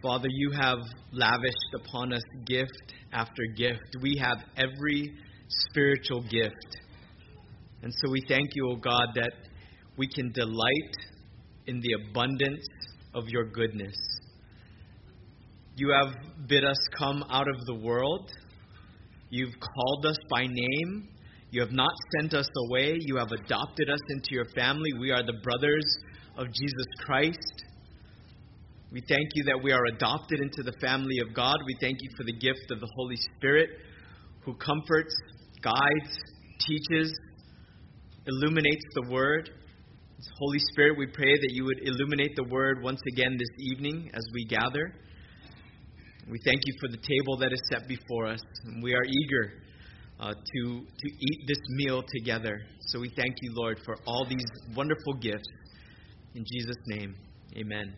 Father, you have lavished upon us gift after gift. We have every spiritual gift. And so we thank you, O God, that we can delight in the abundance of your goodness. You have bid us come out of the world. You've called us by name. You have not sent us away. You have adopted us into your family. We are the brothers of Jesus Christ. We thank you that we are adopted into the family of God. We thank you for the gift of the Holy Spirit who comforts, guides, teaches, illuminates the Word. Holy Spirit, we pray that you would illuminate the Word once again this evening as we gather. We thank you for the table that is set before us. And we are eager to eat this meal together. So we thank you, Lord, for all these wonderful gifts. In Jesus' name, amen.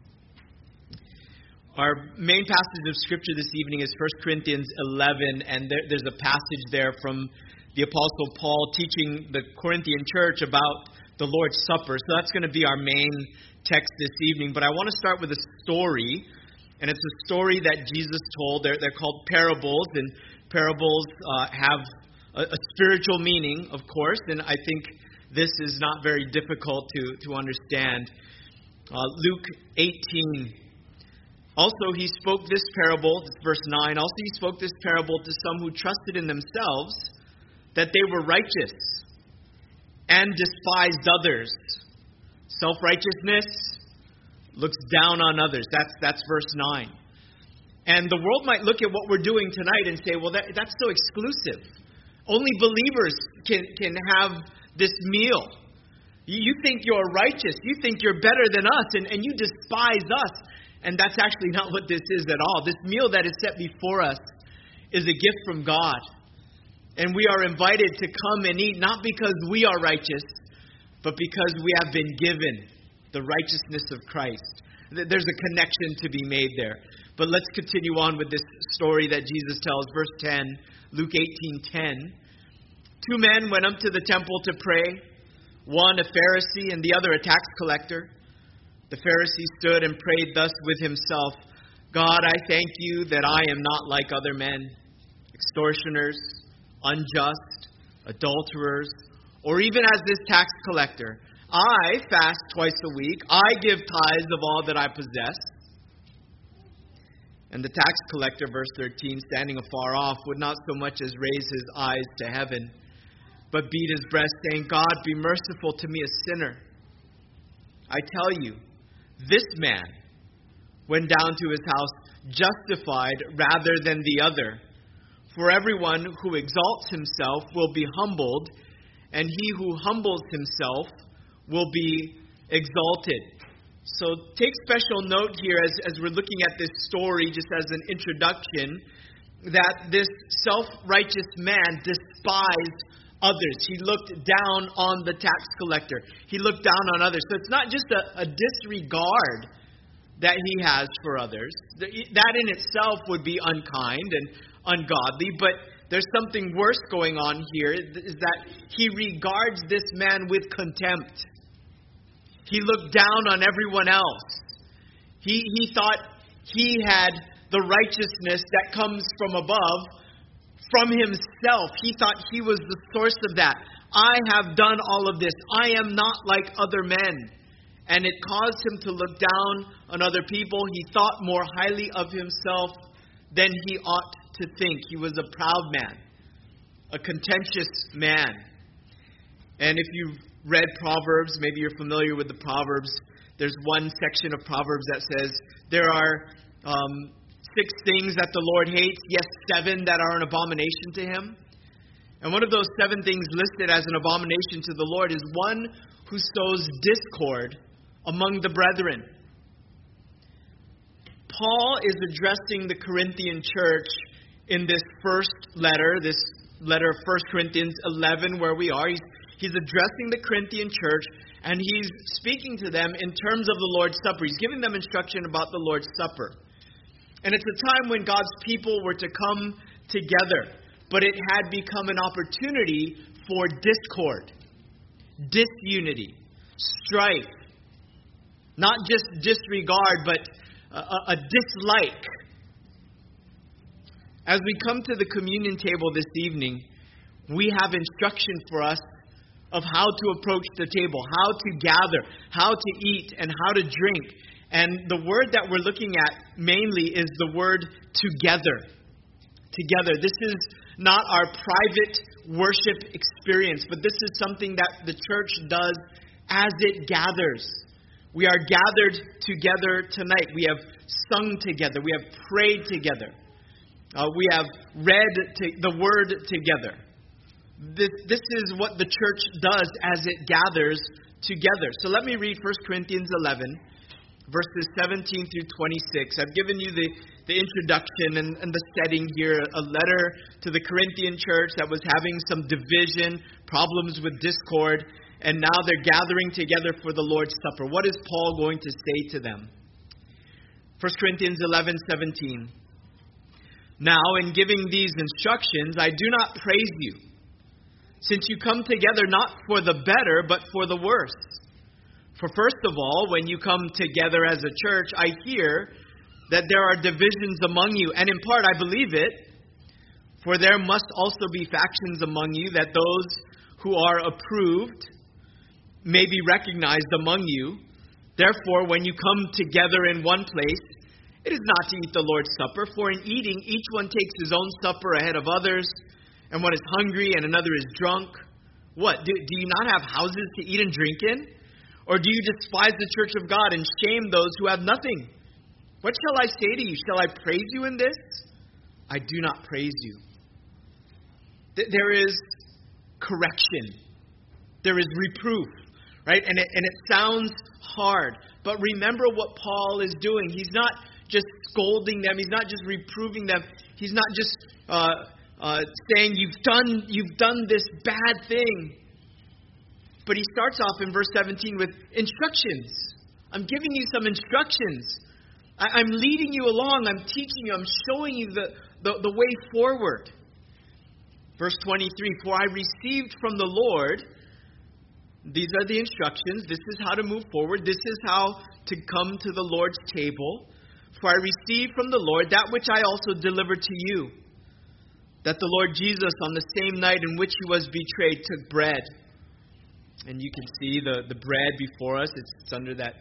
Our main passage of Scripture this evening is 1 Corinthians 11, and there's a passage there from the Apostle Paul teaching the Corinthian church about the Lord's Supper. So that's going to be our main text this evening. But I want to start with a story, and it's a story that Jesus told. They're called parables, and parables have a spiritual meaning, of course, and I think this is not very difficult to understand. Luke 18. Also, he spoke this parable, verse 9, also he spoke this parable to some who trusted in themselves that they were righteous and despised others. Self-righteousness looks down on others. That's verse 9. And the world might look at what we're doing tonight and say, well, that's so exclusive. Only believers can have this meal. You think you're righteous. You think you're better than us, and you despise us. And that's actually not what this is at all. This meal that is set before us is a gift from God. And we are invited to come and eat, not because we are righteous, but because we have been given the righteousness of Christ. There's a connection to be made there. But let's continue on with this story that Jesus tells. Verse 10, Luke 18:10. 2 men went up to the temple to pray, one a Pharisee and the other a tax collector. The Pharisee stood and prayed thus with himself, God, I thank you that I am not like other men, extortioners, unjust, adulterers, or even as this tax collector. I fast twice a week. I give tithes of all that I possess. And the tax collector, verse 13, standing afar off, would not so much as raise his eyes to heaven, but beat his breast, saying, God, be merciful to me, a sinner. I tell you, this man went down to his house justified rather than the other. For everyone who exalts himself will be humbled, and he who humbles himself will be exalted. So take special note here as we're looking at this story, just as an introduction, that this self-righteous man despised others. He looked down on the tax collector. He looked down on others. So it's not just a disregard that he has for others. That in itself would be unkind and ungodly, but there's something worse going on here, is that he regards this man with contempt. He looked down on everyone else. He thought he had the righteousness that comes from above, from himself. He thought he was the source of that. I have done all of this. I am not like other men. And it caused him to look down on other people. He thought more highly of himself than he ought to think. He was a proud man, a contentious man. And if you've read Proverbs, maybe you're familiar with the Proverbs, there's one section of Proverbs that says there are 6 things that the Lord hates, yes, 7 that are an abomination to him. And one of those 7 things listed as an abomination to the Lord is one who sows discord among the brethren. Paul is addressing the Corinthian church in this first letter, this letter of 1 Corinthians 11, where we are. He's addressing the Corinthian church, and he's speaking to them in terms of the Lord's Supper. He's giving them instruction about the Lord's Supper. And it's a time when God's people were to come together, but it had become an opportunity for discord, disunity, strife. Not just disregard, but a dislike. As we come to the communion table this evening, we have instruction for us of how to approach the table, how to gather, how to eat, and how to drink. And the word that we're looking at mainly is the word together. Together. This is not our private worship experience, but this is something that the church does as it gathers. We are gathered together tonight. We have sung together. We have prayed together. We have read the word together. This is what the church does as it gathers together. So let me read 1 Corinthians 11, verses 17 through 26. I've given you the introduction and the setting here, a letter to the Corinthian church that was having some division, problems with discord, and now they're gathering together for the Lord's Supper. What is Paul going to say to them? 1 Corinthians 11:17. Now, in giving these instructions, I do not praise you, since you come together not for the better, but for the worse. For first of all, when you come together as a church, I hear that there are divisions among you, and in part I believe it, for there must also be factions among you, that those who are approved may be recognized among you. Therefore, when you come together in one place, it is not to eat the Lord's Supper, for in eating each one takes his own supper ahead of others, and one is hungry and another is drunk. What, do you not have houses to eat and drink in? Or do you despise the church of God and shame those who have nothing? What shall I say to you? Shall I praise you in this? I do not praise you. There is correction. There is reproof, right? And it sounds hard. But remember what Paul is doing. He's not just scolding them. He's not just reproving them. He's not just saying, you've done this bad thing. But he starts off in verse 17 with instructions. I'm giving you some instructions. I'm leading you along. I'm teaching you. I'm showing you the way forward. Verse 23, for I received from the Lord, these are the instructions. This is how to move forward. This is how to come to the Lord's table. For I received from the Lord that which I also delivered to you, that the Lord Jesus, on the same night in which he was betrayed, took bread. And you can see the bread before us. It's under that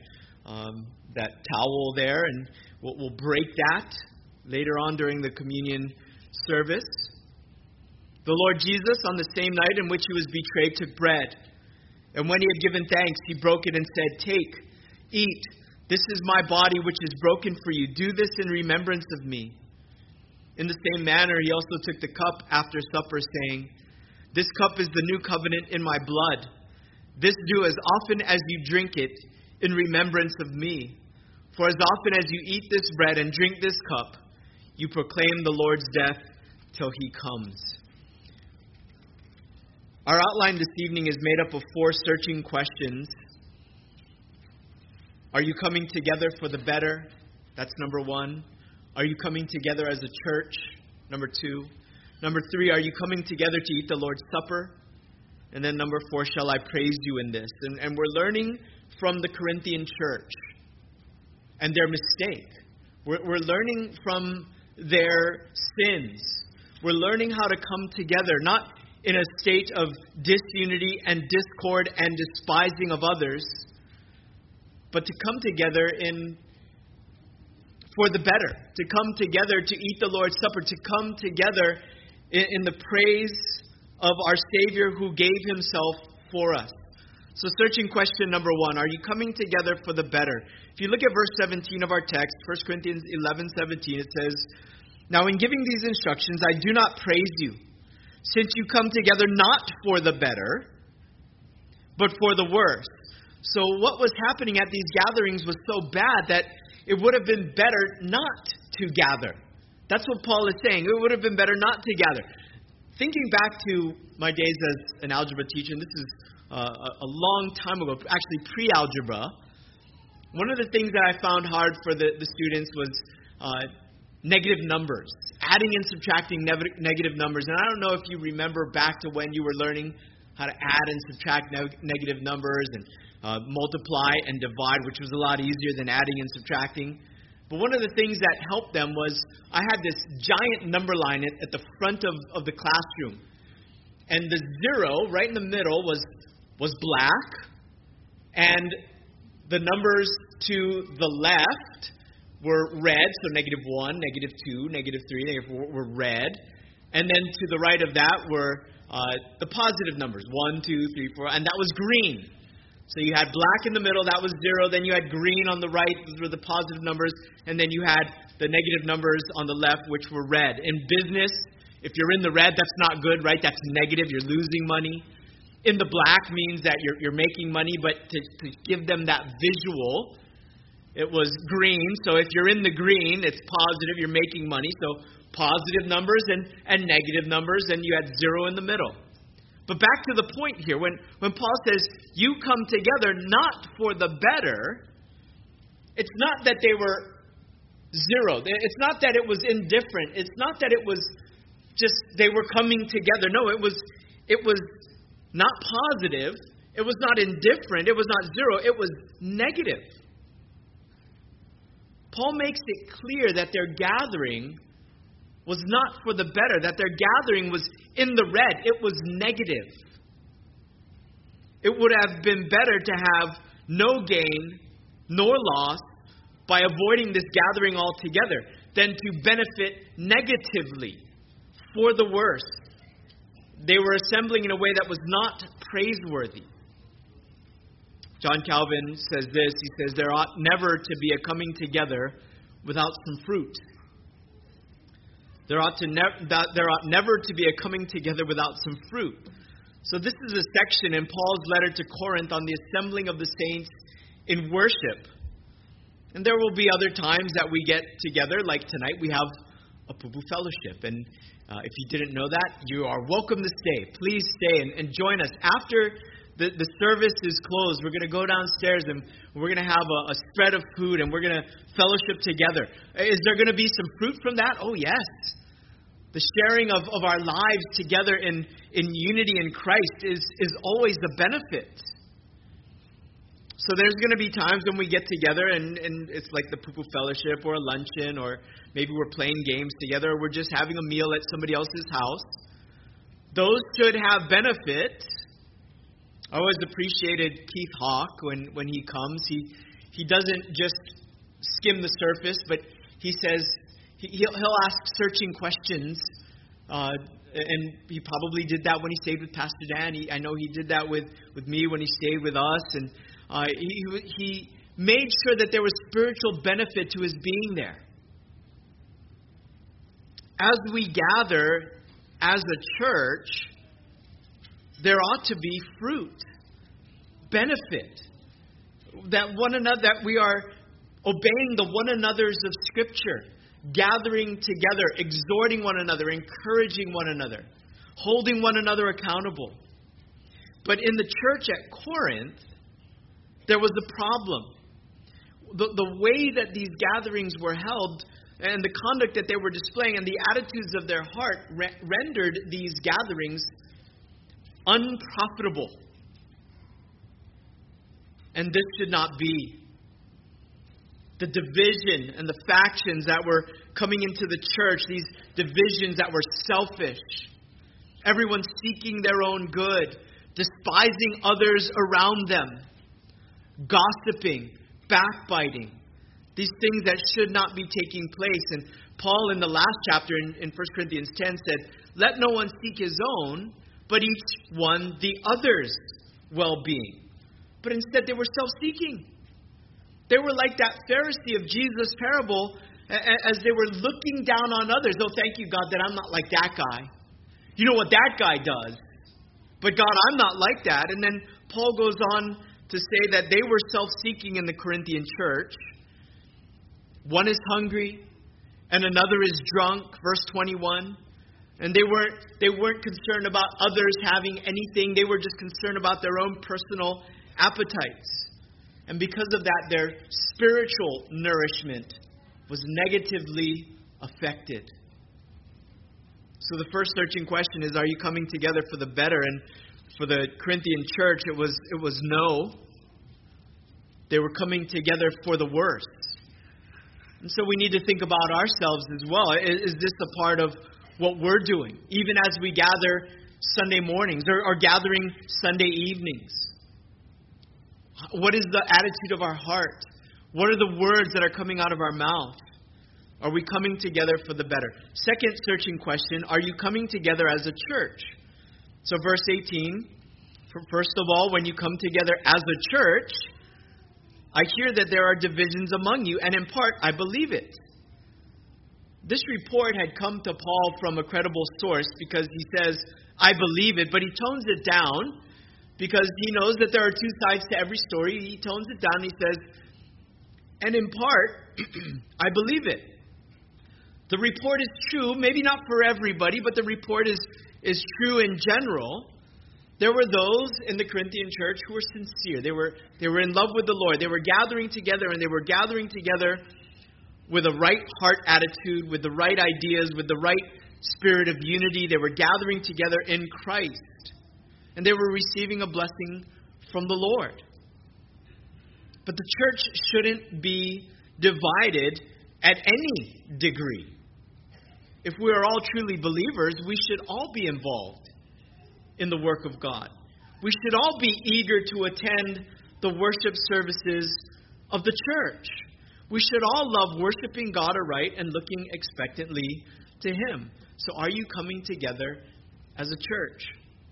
towel there, and we'll break that later on during the communion service. The Lord Jesus, on the same night in which he was betrayed, took bread. And when he had given thanks, he broke it and said, take, eat. This is my body which is broken for you. Do this in remembrance of me. In the same manner, he also took the cup after supper, saying, this cup is the new covenant in my blood. This do as often as you drink it in remembrance of me. For as often as you eat this bread and drink this cup, you proclaim the Lord's death till he comes. Our outline this evening is made up of 4 searching questions. Are you coming together for the better? That's number 1. Are you coming together as a church? Number 2. Number 3, are you coming together to eat the Lord's Supper? And then number 4, shall I praise you in this? And we're learning from the Corinthian church and their mistake. We're learning from their sins. We're learning how to come together, not in a state of disunity and discord and despising of others, but to come together for the better, to come together to eat the Lord's Supper, to come together in the praise of our Savior who gave himself for us. So searching question number 1, are you coming together for the better? If you look at verse 17 of our text, 1 Corinthians 11:17, it says, now in giving these instructions, I do not praise you, since you come together not for the better, but for the worse. So what was happening at these gatherings was so bad that it would have been better not to gather. That's what Paul is saying. It would have been better not to gather. Thinking back to my days as an algebra teacher, and this is a long time ago, actually pre-algebra, one of the things that I found hard for the students was negative numbers, adding and subtracting negative numbers. And I don't know if you remember back to when you were learning how to add and subtract negative numbers and multiply and divide, which was a lot easier than adding and subtracting. But one of the things that helped them was I had this giant number line at the front of the classroom. And the 0 right in the middle was black. And the numbers to the left were red, so -1, -2, -3, -4 were red. And then to the right of that were the positive numbers, 1, 2, 3, 4, and that was green. So you had black in the middle, that was 0. Then you had green on the right, those were the positive numbers. And then you had the negative numbers on the left, which were red. In business, if you're in the red, that's not good, right? That's negative, you're losing money. In the black means that you're making money, but to give them that visual, it was green. So if you're in the green, it's positive, you're making money. So positive numbers and negative numbers, and you had 0 in the middle. But back to the point here, when Paul says, you come together not for the better, it's not that they were 0. It's not that it was indifferent. It's not that it was just they were coming together. No, it was not positive. It was not indifferent. It was not 0. It was negative. Paul makes it clear that their gathering was not for the better, that their gathering was in the red. It was negative. It would have been better to have no gain nor loss by avoiding this gathering altogether than to benefit negatively for the worse. They were assembling in a way that was not praiseworthy. John Calvin says this. He says, there ought never to be a coming together without some fruit. There ought never to be a coming together without some fruit. So this is a section in Paul's letter to Corinth on the assembling of the saints in worship. And there will be other times that we get together, like tonight we have a Pupu Fellowship. And if you didn't know that, you are welcome to stay. Please stay and join us. After the service is closed, we're going to go downstairs and we're going to have a spread of food and we're going to fellowship together. Is there going to be some fruit from that? Oh, yes. The sharing of our lives together in unity in Christ is always the benefit. So there's going to be times when we get together and it's like the Pupu Fellowship or a luncheon, or maybe we're playing games together, or we're just having a meal at somebody else's house. Those should have benefit. I always appreciated Keith Hawk when he comes. He doesn't just skim the surface, but he says he'll ask searching questions. And he probably did that when he stayed with Pastor Dan. I know he did that with me when he stayed with us. And he made sure that there was spiritual benefit to his being there. As we gather as a church, there ought to be fruit, benefit, that we are obeying the one another's of Scripture, gathering together, exhorting one another, encouraging one another, holding one another accountable. But in the church at Corinth, there was a problem. The way that these gatherings were held and the conduct that they were displaying and the attitudes of their heart rendered these gatherings unprofitable. And this should not be. The division and the factions that were coming into the church, these divisions that were selfish, everyone seeking their own good, despising others around them, gossiping, backbiting, these things that should not be taking place. And Paul in the last chapter in 1 Corinthians 10 said, let no one seek his own, but each one the other's well-being. But instead they were self-seeking. They were like that Pharisee of Jesus' parable as they were looking down on others. Oh, thank you, God, that I'm not like that guy. You know what that guy does. But God, I'm not like that. And then Paul goes on to say that they were self-seeking in the Corinthian church. One is hungry and another is drunk, verse 21. And they weren't concerned about others having anything. They were just concerned about their own personal appetites. And because of that, their spiritual nourishment was negatively affected. So the first searching question is, are you coming together for the better? And for the Corinthian church, it was no. They were coming together for the worse. And so we need to think about ourselves as well. Is this a part of what we're doing, even as we gather Sunday mornings or gathering Sunday evenings? What is the attitude of our heart? What are the words that are coming out of our mouth? Are we coming together for the better? Second searching question, are you coming together as a church? So verse 18, first of all, when you come together as a church, I hear that there are divisions among you, and in part, I believe it. This report had come to Paul from a credible source because he says, I believe it, but he tones it down because he knows that there are two sides to every story. He tones it down. He says, and in part, I believe it. The report is true, maybe not for everybody, but the report is true in general. There were those in the Corinthian church who were sincere. They were in love with the Lord. They were gathering together, and they were gathering together with a right heart attitude, with the right ideas, with the right spirit of unity. They were gathering together in Christ. And they were receiving a blessing from the Lord. But the church shouldn't be divided at any degree. If we are all truly believers, we should all be involved in the work of God. We should all be eager to attend the worship services of the church. We should all love worshiping God aright and looking expectantly to Him. So are you coming together as a church?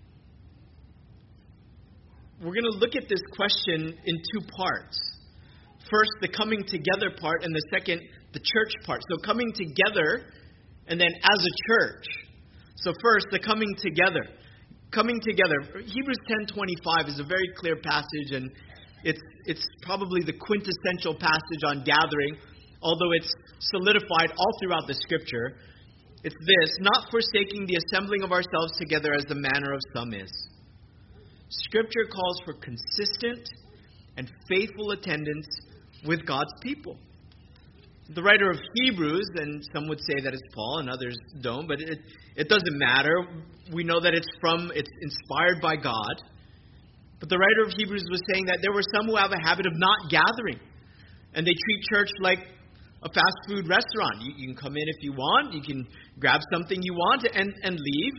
We're going to look at this question in two parts. First, the coming together part, and the second, the church part. So coming together, and then as a church. So first, the coming together. Coming together. Hebrews 10:25 is a very clear passage, and it's probably the quintessential passage on gathering, although it's solidified all throughout the Scripture. It's this, not forsaking the assembling of ourselves together as the manner of some is. Scripture calls for consistent and faithful attendance with God's people. The writer of Hebrews, and some would say that it's Paul and others don't, but it doesn't matter. We know that it's inspired by God. But the writer of Hebrews was saying that there were some who have a habit of not gathering. And they treat church like a fast food restaurant. You can come in if you want. You can grab something you want and leave.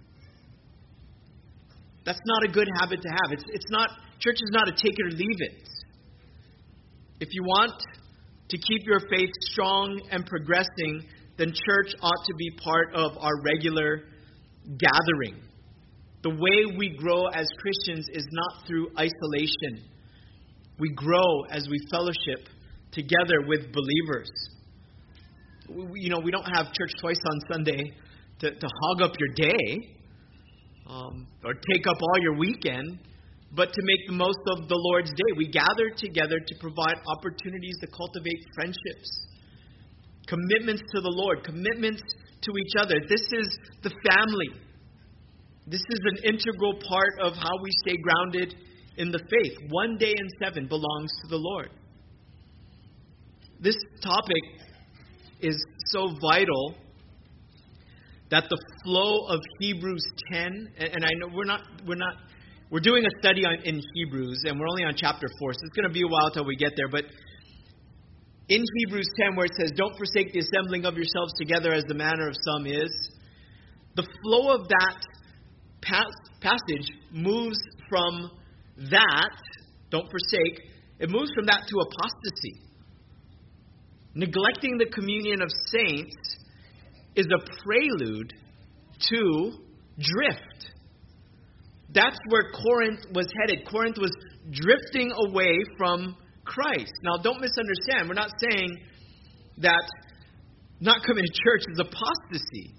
That's not a good habit to have. Church is not a take it or leave it. If you want to keep your faith strong and progressing, then church ought to be part of our regular gathering. The way we grow as Christians is not through isolation. We grow as we fellowship together with believers. We don't have church twice on Sunday to hog up your day or take up all your weekend, but to make the most of the Lord's day. We gather together to provide opportunities to cultivate friendships, commitments to the Lord, commitments to each other. This is the family. This is an integral part of how we stay grounded in the faith. 1 day in 7 belongs to the Lord. This topic is so vital that the flow of Hebrews 10, and I know we're doing a study in Hebrews, and we're only on chapter 4, so it's going to be a while till we get there. But in Hebrews 10, where it says, don't forsake the assembling of yourselves together as the manner of some is, the flow of that passage moves from that, don't forsake, it moves from that to apostasy. Neglecting the communion of saints is a prelude to drift. That's where Corinth was headed. Corinth was drifting away from Christ. Now, don't misunderstand. We're not saying that not coming to church is apostasy.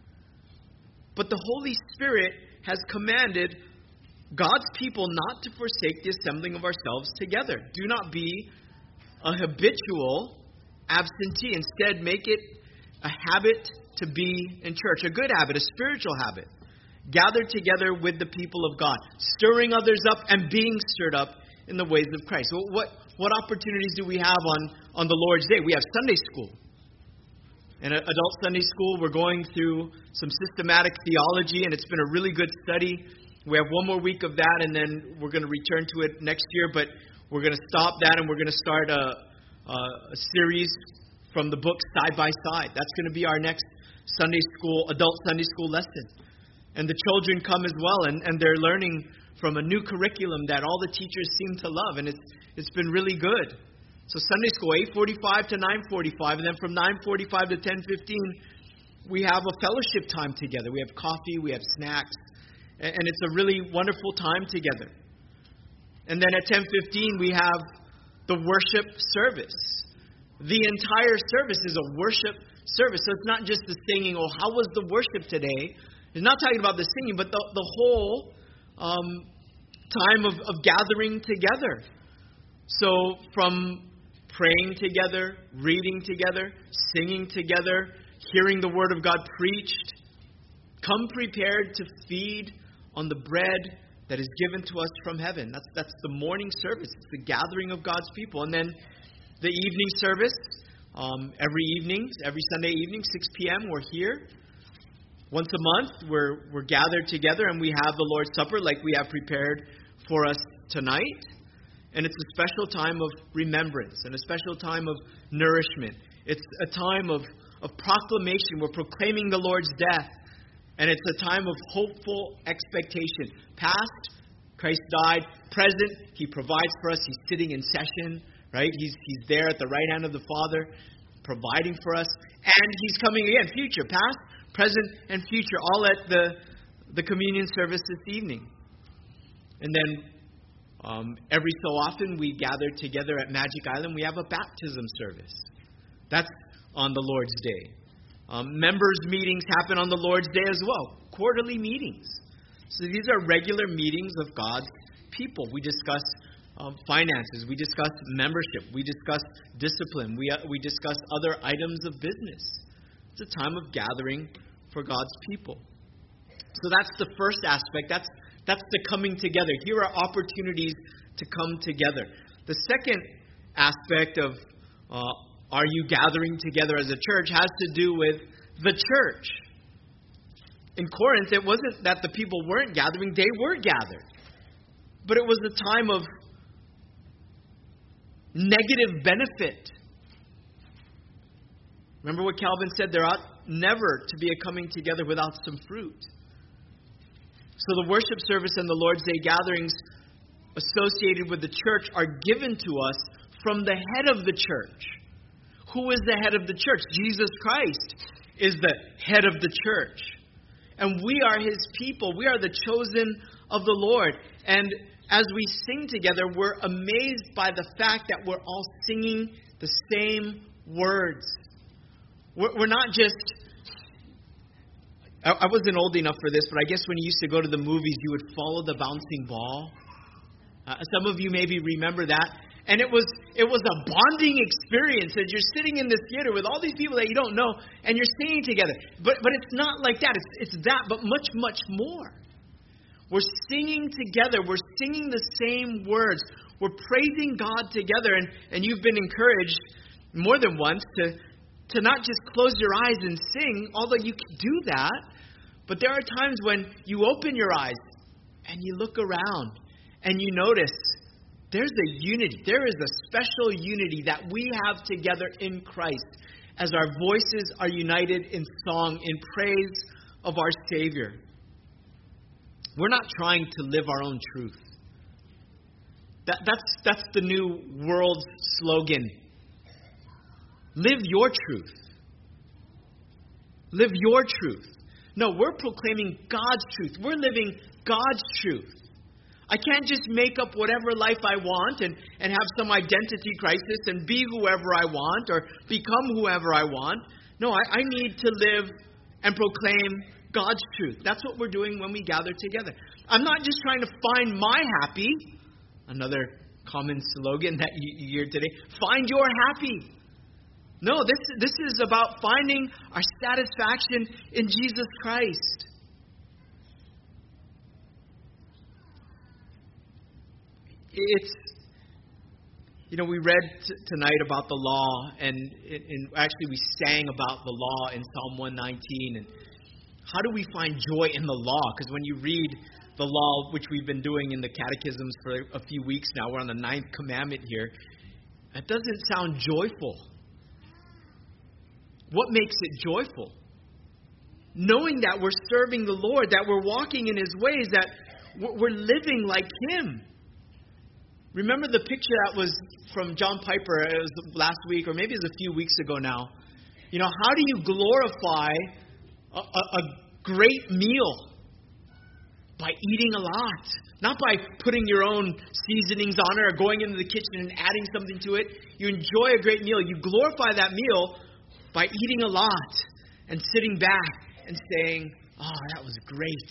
But the Holy Spirit has commanded God's people not to forsake the assembling of ourselves together. Do not be a habitual absentee. Instead, make it a habit to be in church. A good habit, a spiritual habit. Gather together with the people of God, stirring others up and being stirred up in the ways of Christ. So what opportunities do we have on the Lord's Day? We have Sunday school. In adult Sunday school, we're going through some systematic theology, and it's been a really good study. We have one more week of that, and then we're going to return to it next year. But we're going to stop that, and we're going to start a series from the book Side by Side. That's going to be our next adult Sunday school lesson. And the children come as well, and they're learning from a new curriculum that all the teachers seem to love, and it's been really good. So Sunday school, 8:45 to 9:45, and then from 9:45 to 10:15, we have a fellowship time together. We have coffee, we have snacks, and it's a really wonderful time together. And then at 10:15, we have the worship service. The entire service is a worship service. So it's not just the singing, how was the worship today? It's not talking about the singing, but the whole time of gathering together. So from praying together, reading together, singing together, hearing the Word of God preached, come prepared to feed on the bread that is given to us from heaven. That's the morning service. It's the gathering of God's people. And then the evening service, every Sunday evening, 6 p.m., we're here. Once a month, we're gathered together and we have the Lord's Supper like we have prepared for us tonight. And it's a special time of remembrance and a special time of nourishment. It's a time of proclamation. We're proclaiming the Lord's death. And it's a time of hopeful expectation. Past, Christ died. Present, He provides for us. He's sitting in session, right? He's there at the right hand of the Father, providing for us. And He's coming again. Future, past, present, and future, all at the communion service this evening. And then every so often we gather together at Magic Island. We have a baptism service. That's on the Lord's Day. Members' meetings happen on the Lord's Day as well. Quarterly meetings. So these are regular meetings of God's people. We discuss finances. We discuss membership. We discuss discipline. We discuss other items of business. It's a time of gathering for God's people. So that's the first aspect. That's the coming together. Here are opportunities to come together. The second aspect of are you gathering together as a church has to do with the church. In Corinth, it wasn't that the people weren't gathering. They were gathered. But it was a time of negative benefit. Remember what Calvin said? There ought never to be a coming together without some fruit. So the worship service and the Lord's Day gatherings associated with the church are given to us from the head of the church. Who is the head of the church? Jesus Christ is the head of the church. And we are His people. We are the chosen of the Lord. And as we sing together, we're amazed by the fact that we're all singing the same words. We're not just... I wasn't old enough for this, but I guess when you used to go to the movies, you would follow the bouncing ball. Some of you maybe remember that. And it was a bonding experience as you're sitting in this theater with all these people that you don't know, and you're singing together. But it's not like that. It's that, but much, much more. We're singing together. We're singing the same words. We're praising God together. And you've been encouraged more than once to not just close your eyes and sing, although you can do that. But there are times when you open your eyes and you look around and you notice there's a unity. There is a special unity that we have together in Christ as our voices are united in song, in praise of our Savior. We're not trying to live our own truth. That's the new world's slogan. Live your truth. Live your truth. No, we're proclaiming God's truth. We're living God's truth. I can't just make up whatever life I want and have some identity crisis and be whoever I want or become whoever I want. No, I need to live and proclaim God's truth. That's what we're doing when we gather together. I'm not just trying to find my happy, another common slogan that you hear today, find your happy. No, this is about finding our satisfaction in Jesus Christ. We read tonight about the law, and actually we sang about the law in Psalm 119. And how do we find joy in the law? Because when you read the law, which we've been doing in the catechisms for a few weeks now, we're on the 9th commandment here, it doesn't sound joyful. What makes it joyful? Knowing that we're serving the Lord, that we're walking in His ways, that we're living like Him. Remember the picture that was from John Piper, it was last week, or maybe it was a few weeks ago now. How do you glorify a great meal? By eating a lot. Not by putting your own seasonings on it or going into the kitchen and adding something to it. You enjoy a great meal. You glorify that meal by eating a lot and sitting back and saying, "Oh, that was great."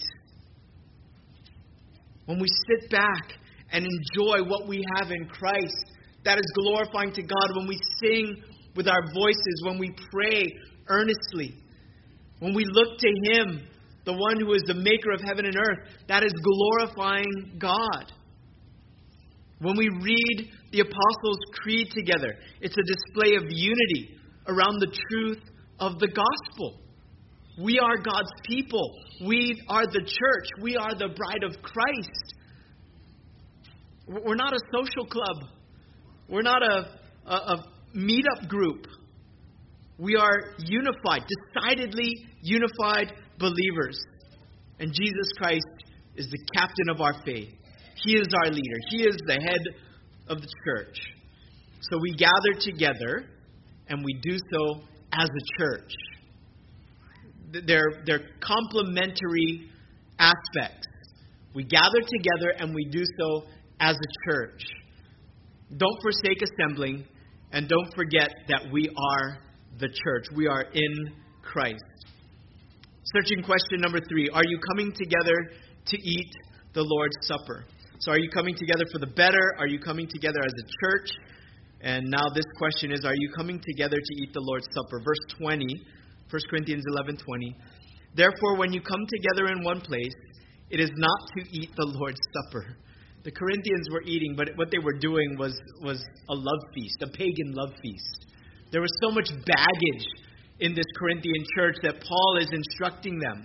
When we sit back and enjoy what we have in Christ, that is glorifying to God. When we sing with our voices, when we pray earnestly, when we look to Him, the one who is the maker of heaven and earth, that is glorifying God. When we read the Apostles' Creed together, it's a display of unity around the truth of the gospel. We are God's people. We are the church. We are the bride of Christ. We're not a social club. We're not a meetup group. We are unified, decidedly unified believers. And Jesus Christ is the captain of our faith. He is our leader. He is the head of the church. So we gather together, and we do so as a church. They're complementary aspects. We gather together, and we do so as a church. Don't forsake assembling, and don't forget that we are the church. We are in Christ. Searching question number 3. Are you coming together to eat the Lord's Supper? So are you coming together for the better? Are you coming together as a church? And now this question is, are you coming together to eat the Lord's Supper? Verse 20, 1 Corinthians 11:20. Therefore, when you come together in one place, it is not to eat the Lord's Supper. The Corinthians were eating, but what they were doing was a love feast, a pagan love feast. There was so much baggage in this Corinthian church that Paul is instructing them.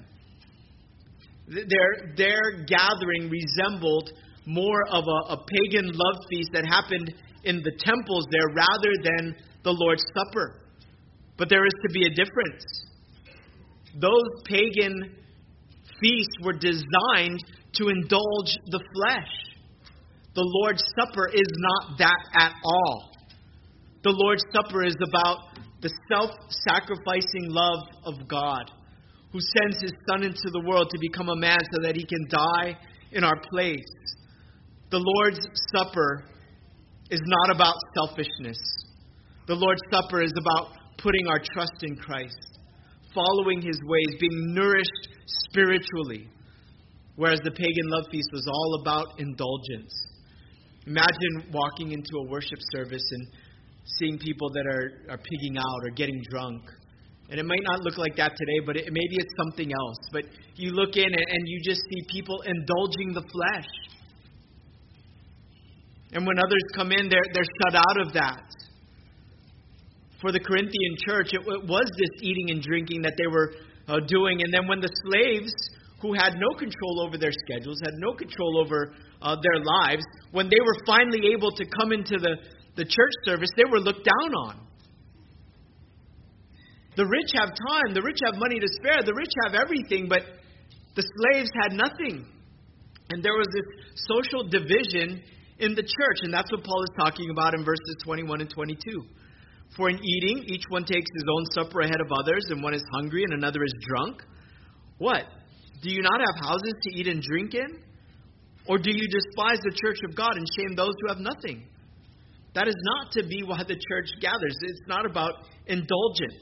Their gathering resembled more of a pagan love feast that happened in the temples there rather than the Lord's Supper. But there is to be a difference. Those pagan feasts were designed to indulge the flesh. The Lord's Supper is not that at all. The Lord's Supper is about the self-sacrificing love of God, who sends His Son into the world to become a man so that He can die in our place. The Lord's Supper is not about selfishness. The Lord's Supper is about putting our trust in Christ, following His ways, being nourished spiritually, whereas the pagan love feast was all about indulgence. Imagine walking into a worship service and seeing people that are pigging out or getting drunk. And it might not look like that today, but maybe it's something else. But you look in and you just see people indulging the flesh. And when others come in, they're shut out of that. For the Corinthian church, it was this eating and drinking that they were doing. And then when the slaves, who had no control over their schedules, had no control over their lives, when they were finally able to come into the church service, they were looked down on. The rich have time. The rich have money to spare. The rich have everything, but the slaves had nothing. And there was this social division in the church, and that's what Paul is talking about in verses 21 and 22. For in eating, each one takes his own supper ahead of others, and one is hungry and another is drunk. What? Do you not have houses to eat and drink in? Or do you despise the church of God and shame those who have nothing? That is not to be why the church gathers. It's not about indulgence.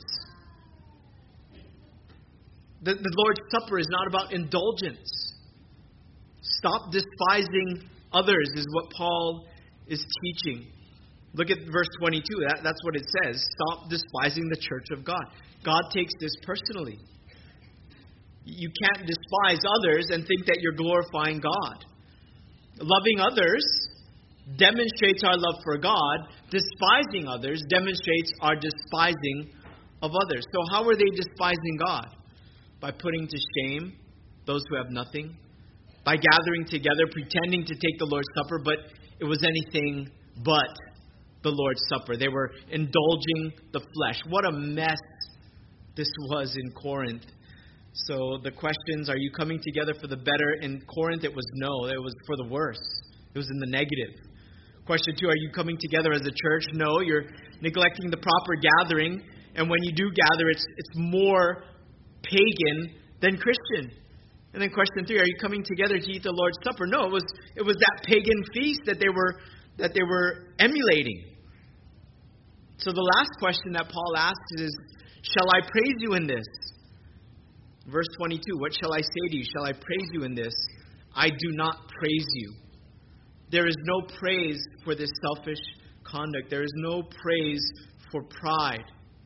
The Lord's Supper is not about indulgence. Stop despising others is what Paul is teaching. Look at verse 22. That's what it says. Stop despising the church of God. God takes this personally. You can't despise others and think that you're glorifying God. Loving others demonstrates our love for God. Despising others demonstrates our despising of others. So how are they despising God? By putting to shame those who have nothing. By gathering together, pretending to take the Lord's Supper, but it was anything but the Lord's Supper. They were indulging the flesh. What a mess this was in Corinth. So the questions, are you coming together for the better? In Corinth, it was no. It was for the worse. It was in the negative. Question 2, are you coming together as a church? No, you're neglecting the proper gathering. And when you do gather, it's more pagan than Christian. And then question 3, are you coming together to eat the Lord's Supper? No, it was that pagan feast that they were emulating. So the last question that Paul asks is, shall I praise you in this? Verse 22, what shall I say to you? Shall I praise you in this? I do not praise you. There is no praise for this selfish conduct. There is no praise for pride.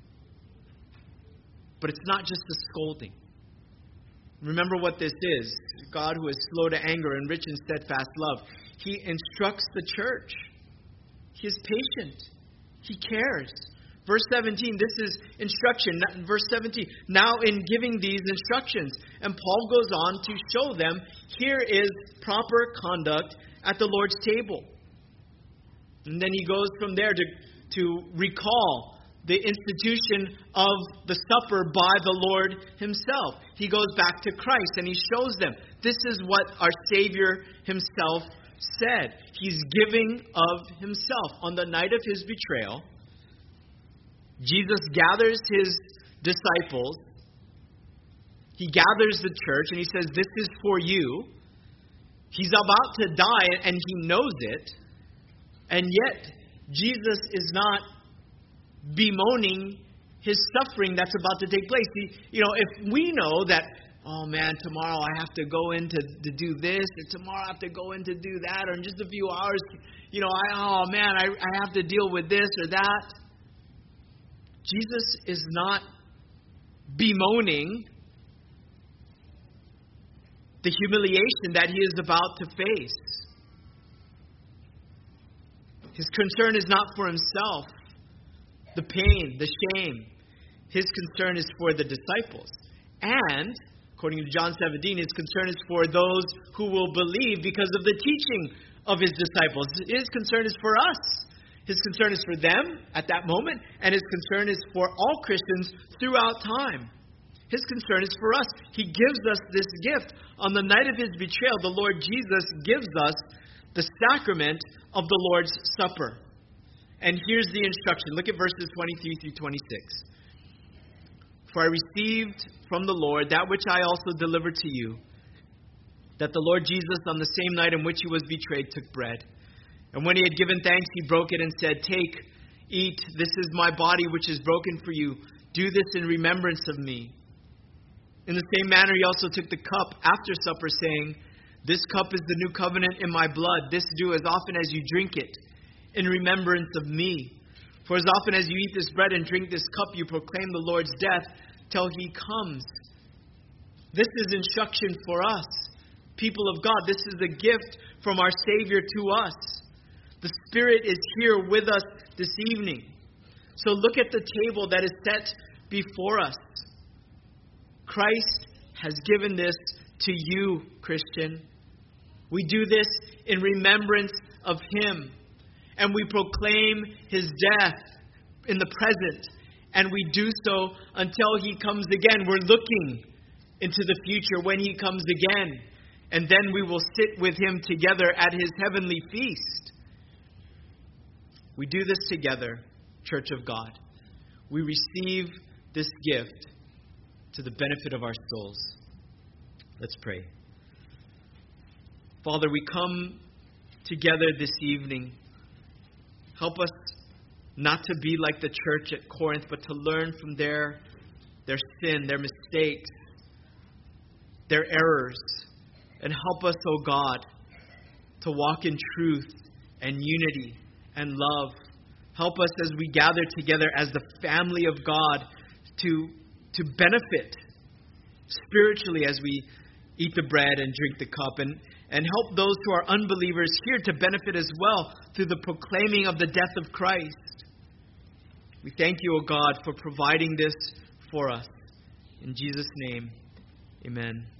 But it's not just a scolding. Remember what this is. God, who is slow to anger and rich in steadfast love. He instructs the church. He is patient. He cares. Verse 17, this is instruction. Verse 17, now in giving these instructions. And Paul goes on to show them, here is proper conduct at the Lord's table. And then he goes from there to recall the institution of the supper by the Lord himself. He goes back to Christ and he shows them, this is what our Savior himself said. He's giving of himself. On the night of his betrayal, Jesus gathers his disciples. He gathers the church and he says, this is for you. He's about to die and he knows it. And yet, Jesus is not bemoaning his suffering that's about to take place. If we know that, oh man, tomorrow I have to go in to do this, or tomorrow I have to go in to do that, or in just a few hours, I have to deal with this or that. Jesus is not bemoaning the humiliation that he is about to face. His concern is not for himself, the pain, the shame. His concern is for the disciples. And, according to John 17, his concern is for those who will believe because of the teaching of his disciples. His concern is for us. His concern is for them at that moment, and his concern is for all Christians throughout time. His concern is for us. He gives us this gift. On the night of his betrayal, the Lord Jesus gives us the sacrament of the Lord's Supper. And here's the instruction. Look at verses 23 through 26. For I received from the Lord that which I also delivered to you, that the Lord Jesus, on the same night in which he was betrayed, took bread. And when he had given thanks, he broke it and said, take, eat, this is my body which is broken for you. Do this in remembrance of me. In the same manner, he also took the cup after supper, saying, this cup is the new covenant in my blood. This do as often as you drink it, in remembrance of me. For as often as you eat this bread and drink this cup, you proclaim the Lord's death till he comes. This is instruction for us, people of God. This is a gift from our Savior to us. The Spirit is here with us this evening. So look at the table that is set before us. Christ has given this to you, Christian. We do this in remembrance of him. And we proclaim his death in the present. And we do so until he comes again. We're looking into the future when he comes again. And then we will sit with him together at his heavenly feast. We do this together, Church of God. We receive this gift to the benefit of our souls. Let's pray. Father, we come together this evening. Help us not to be like the church at Corinth, but to learn from their sin, their mistakes, their errors. And help us, O God, to walk in truth and unity and love. Help us as we gather together as the family of God to benefit spiritually as we eat the bread and drink the cup. And help those who are unbelievers here to benefit as well through the proclaiming of the death of Christ. We thank you, O God, for providing this for us. In Jesus' name, amen.